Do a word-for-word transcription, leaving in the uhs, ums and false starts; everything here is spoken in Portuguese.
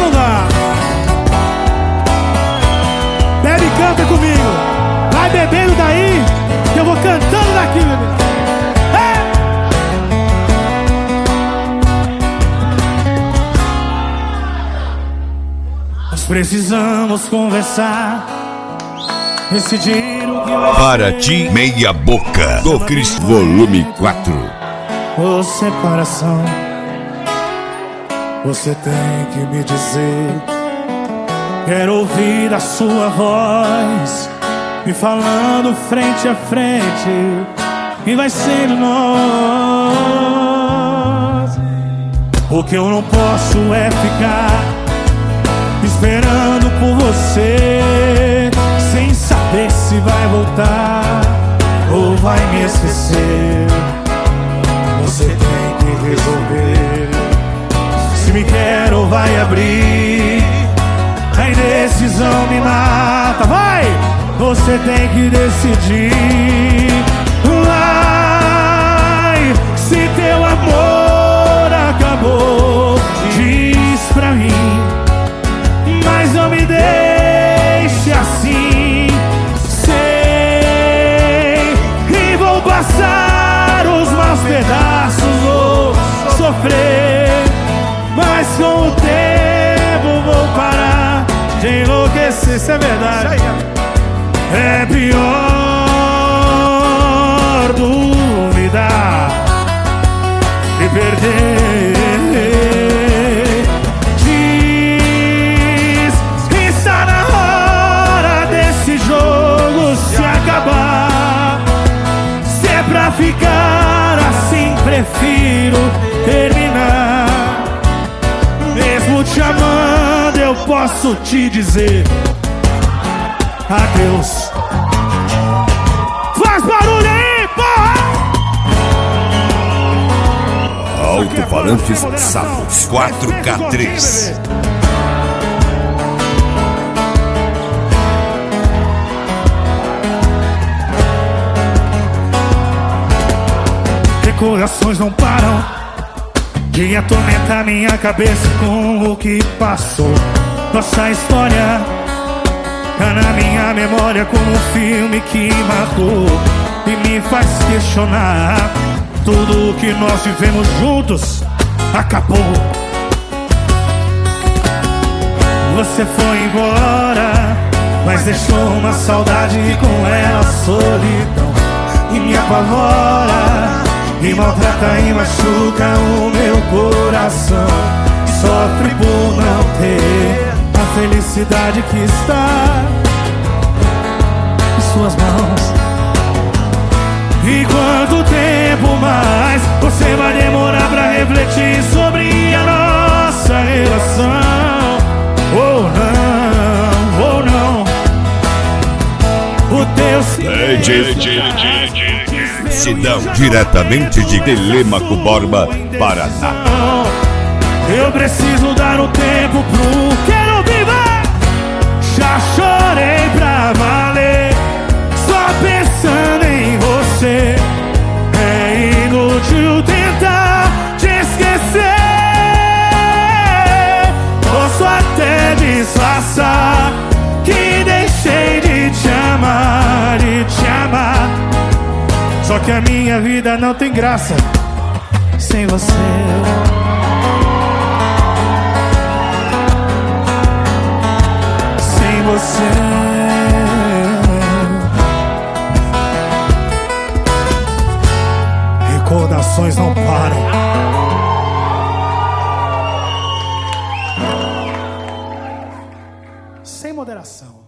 não dá. Bebe e canta comigo. Vai bebendo daí, que eu vou cantando daqui, bebê. Hey! Nós precisamos conversar, decidir o que vai ser. Para ti, meia boca do Cristo, volume quatro. Ou separação, você tem que me dizer. Quero ouvir a sua voz me falando frente a frente, e vai ser nós. O que eu não posso é ficar esperando por você, sem saber se vai voltar ou vai me esquecer. Você tem que resolver se me quer ou vai abrir. A indecisão me mata, vai! Você tem que decidir. Vai, se teu amor acabou, diz pra mim, mas não me deixe assim. Sei, e vou passar os maus pedaços, vou sofrer, mas com o tempo vou parar de enlouquecer. Isso é verdade. É pior duvidar e perder. Diz que está na hora desse jogo se acabar. Se é pra ficar assim, prefiro terminar. Mesmo te amando, eu posso te dizer adeus. Faz barulho aí, porra! Alto-falantes Savos quatro K três. Recordações não param de atormentar minha cabeça com o que passou. Nossa história tá na minha memória como um filme que marcou e me faz questionar. Tudo o que nós vivemos juntos acabou. Você foi embora, mas deixou uma saudade e com ela a solidão. E me apavora, e maltrata e machuca o meu coração. Sofre por não ter a felicidade que está em suas mãos. E quanto tempo mais você vai demorar pra refletir sobre a nossa relação? Ou não, ou não. O teu Sidão, diretamente de Telêmaco Borba, Paraná. Eu preciso dar um tempo pro quero viver. Já chorei pra valer, só pensando em você. É inútil tentar te esquecer. Posso até disfarçar que deixei de te amar, de te amar. Só que a minha vida não tem graça sem você. Você. Recordações não param. Sem moderação.